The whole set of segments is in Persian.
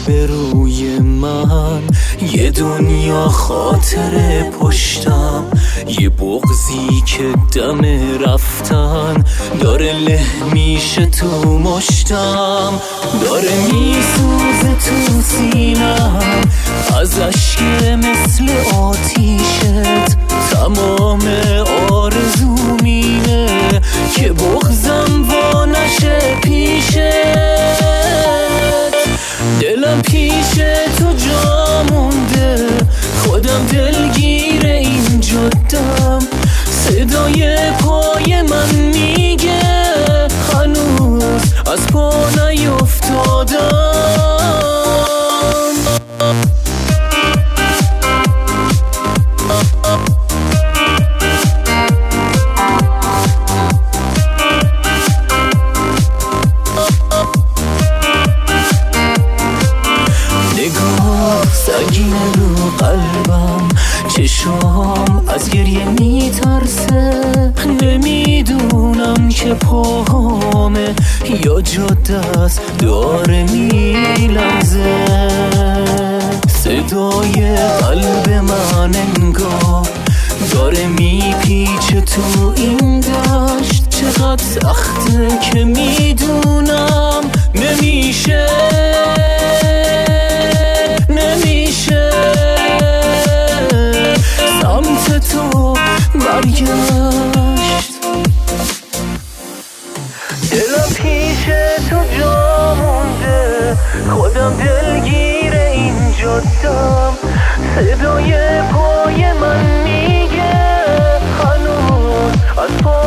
روبروی من یه دنیا خاطره پشتم، یه بغضی که دم رفتن داره له میشه تو مشتم، داره میسوزه تو سینم از اشک مثل آتیشت. تمام آرزوم اینه که بغضم وا نشه پیشت. دلم پیش تو جا مونده، خودم دلگیر این جدم. صدای پای من میگه هنوز از پا نیفتادم. سنگین رو قلبم، چشام از گریه میترسه. نمیدونم که پاهامه یا جاده است داره میلرزه. صدای قلب من انگار داره میپیچه تو این دشت. چقدر سخته که میدونم نمیشه سمت تو برگشت. دلم پیش تو جا مونده، خودم دلگیر این جدم. صدای پای من میگه هنوز از پا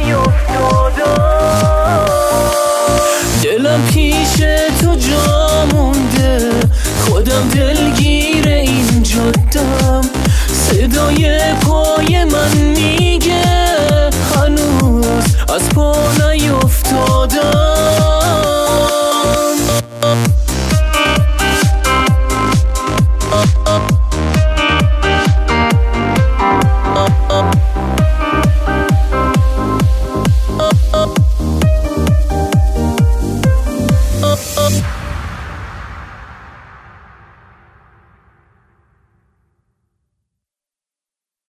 نیفتادم. دلم پیش تو جا مونده، خودم دلگیر این جدم. صدای پای من میگه هنوز از پا